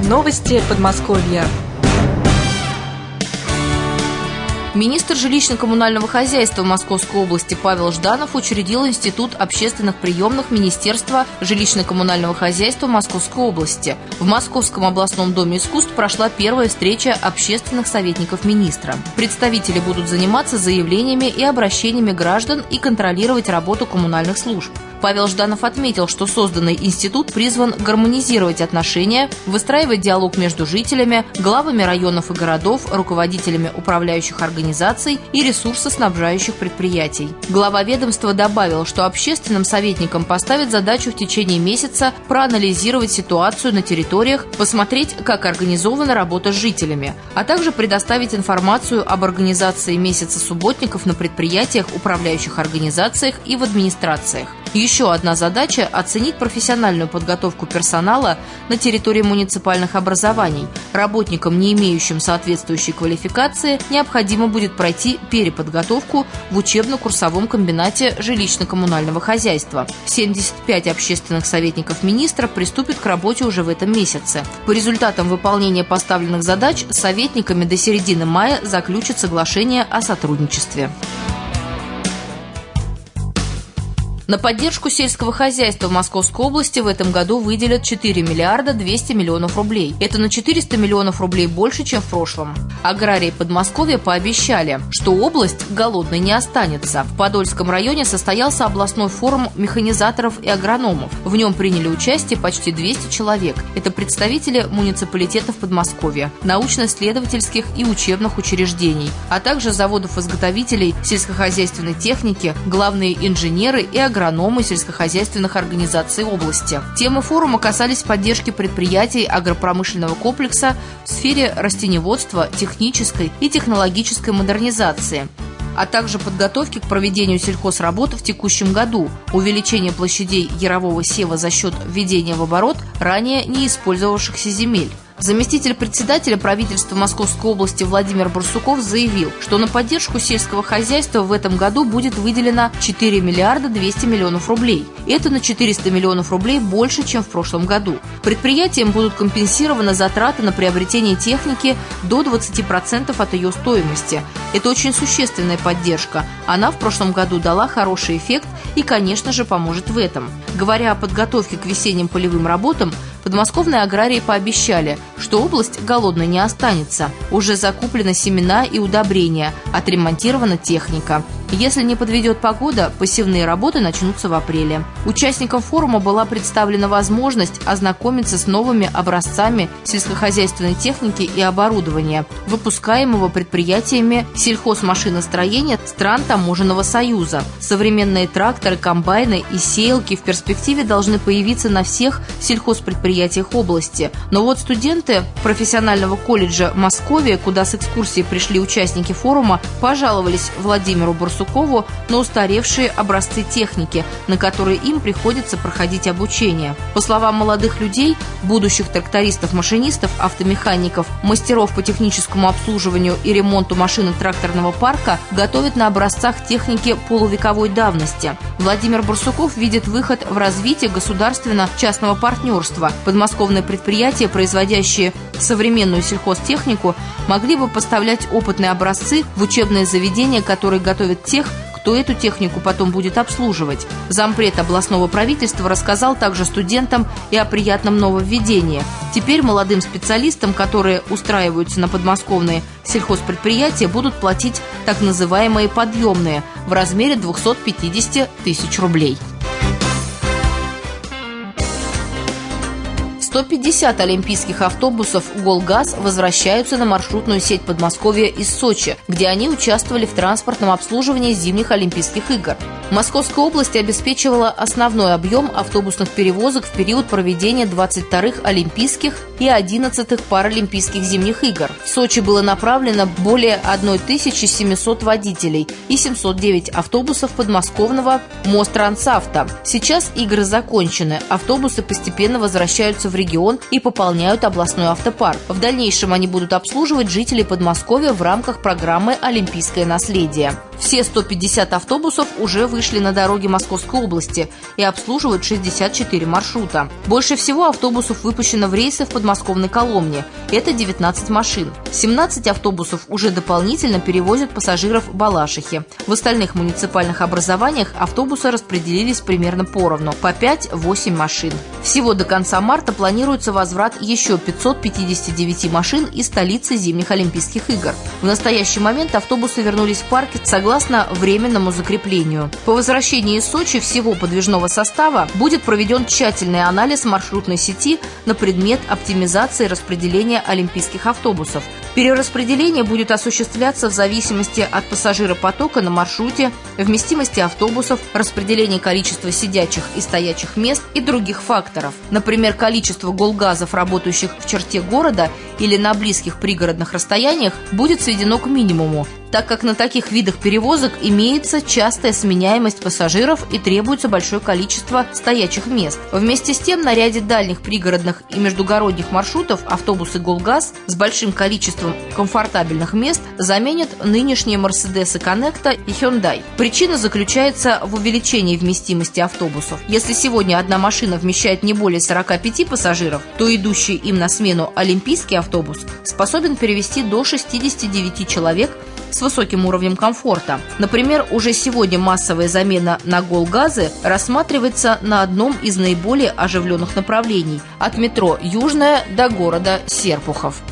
Новости Подмосковья. Министр жилищно-коммунального хозяйства Московской области Павел Жданов учредил Институт общественных приемных Министерства жилищно-коммунального хозяйства Московской области. В Московском областном доме искусств прошла первая встреча общественных советников министра. Представители будут заниматься заявлениями и обращениями граждан и контролировать работу коммунальных служб. Павел Жданов отметил, что созданный институт призван гармонизировать отношения, выстраивать диалог между жителями, главами районов и городов, руководителями управляющих организаций и ресурсоснабжающих предприятий. Глава ведомства добавил, что общественным советникам поставят задачу в течение месяца проанализировать ситуацию на территориях, посмотреть, как организована работа с жителями, а также предоставить информацию об организации месяца субботников на предприятиях, управляющих организациях и в администрациях. Еще одна задача – оценить профессиональную подготовку персонала на территории муниципальных образований. Работникам, не имеющим соответствующей квалификации, необходимо будет пройти переподготовку в учебно-курсовом комбинате жилищно-коммунального хозяйства. 75 общественных советников министра приступят к работе уже в этом месяце. По результатам выполнения поставленных задач с советниками до середины мая заключат соглашение о сотрудничестве. На поддержку сельского хозяйства в Московской области в этом году выделят 4 миллиарда 200 миллионов рублей. Это на 400 миллионов рублей больше, чем в прошлом. Аграрии Подмосковья пообещали, что область голодной не останется. В Подольском районе состоялся областной форум механизаторов и агрономов. В нем приняли участие почти 200 человек. Это представители муниципалитетов Подмосковья, научно-исследовательских и учебных учреждений, а также заводов-изготовителей сельскохозяйственной техники, главные инженеры и агрономы сельскохозяйственных организаций области. Темы форума касались поддержки предприятий агропромышленного комплекса в сфере растениеводства, технической и технологической модернизации, а также подготовки к проведению сельхозработ в текущем году, увеличение площадей ярового сева за счет введения в оборот ранее не использовавшихся земель. Заместитель председателя правительства Московской области Владимир Барсуков заявил, что на поддержку сельского хозяйства в этом году будет выделено 4 миллиарда 200 миллионов рублей. Это на 400 миллионов рублей больше, чем в прошлом году. Предприятиям будут компенсированы затраты на приобретение техники до 20% от ее стоимости. Это очень существенная поддержка. Она в прошлом году дала хороший эффект и, конечно же, поможет в этом. Говоря о подготовке к весенним полевым работам, подмосковные аграрии пообещали, что область голодной не останется. Уже закуплены семена и удобрения, отремонтирована техника. Если не подведет погода, посевные работы начнутся в апреле. Участникам форума была представлена возможность ознакомиться с новыми образцами сельскохозяйственной техники и оборудования, выпускаемого предприятиями сельхозмашиностроения стран Таможенного союза. Современные тракторы, комбайны и сеялки в перспективе должны появиться на всех сельхозпредприятиях области. Но вот студенты профессионального колледжа Московия, куда с экскурсией пришли участники форума, пожаловались Владимиру Барсукову на устаревшие образцы техники, на которые им приходится проходить обучение. По словам молодых людей, будущих трактористов-машинистов, автомехаников, мастеров по техническому обслуживанию и ремонту машин и тракторного парка готовят на образцах техники полувековой давности. Владимир Барсуков видит выход в развитие государственно-частного партнерства. Подмосковные предприятия, производящие современную сельхозтехнику, могли бы поставлять опытные образцы в учебные заведения, которые готовят тех, кто эту технику потом будет обслуживать. Зампред областного правительства рассказал также студентам и о приятном нововведении. Теперь молодым специалистам, которые устраиваются на подмосковные сельхозпредприятия, будут платить так называемые подъемные в размере 250 тысяч рублей. 150 олимпийских автобусов «Голгаз» возвращаются на маршрутную сеть Подмосковья из Сочи, где они участвовали в транспортном обслуживании зимних Олимпийских игр. Московская область обеспечивала основной объем автобусных перевозок в период проведения 22-х Олимпийских и 11-х Паралимпийских зимних игр. В Сочи было направлено более 1700 водителей и 709 автобусов подмосковного Мострансавто. Сейчас игры закончены, автобусы постепенно возвращаются в регион и пополняют областной автопарк. В дальнейшем они будут обслуживать жителей Подмосковья в рамках программы «Олимпийское наследие». Все 150 автобусов уже вышли на дороги Московской области и обслуживают 64 маршрута. Больше всего автобусов выпущено в рейсы в подмосковной Коломне. Это 19 машин. 17 автобусов уже дополнительно перевозят пассажиров в Балашихе. В остальных муниципальных образованиях автобусы распределились примерно поровну, по 5-8 машин. Всего до конца марта планируется возврат еще 559 машин из столицы зимних Олимпийских игр. В настоящий момент автобусы вернулись в парки согласно временному закреплению. По возвращении из Сочи всего подвижного состава будет проведен тщательный анализ маршрутной сети на предмет оптимизации распределения олимпийских автобусов. Перераспределение будет осуществляться в зависимости от пассажиропотока на маршруте, вместимости автобусов, распределения количества сидячих и стоячих мест и других факторов. Например, количество голгазов, работающих в черте города или на близких пригородных расстояниях, будет сведено к минимуму, так как на таких видах перевозок имеется частая сменяемость пассажиров и требуется большое количество стоячих мест. Вместе с тем, на ряде дальних пригородных и междугородних маршрутов автобусы «Голгаз» с большим количеством комфортабельных мест заменят нынешние «Мерседесы Коннекта» и «Хёндай». Причина заключается в увеличении вместимости автобусов. Если сегодня одна машина вмещает не более 45 пассажиров, то идущий им на смену олимпийский автобус способен перевезти до 69 человек с высоким уровнем комфорта. Например, уже сегодня массовая замена на «Голгазы» рассматривается на одном из наиболее оживленных направлений – от метро «Южное» до города Серпухов.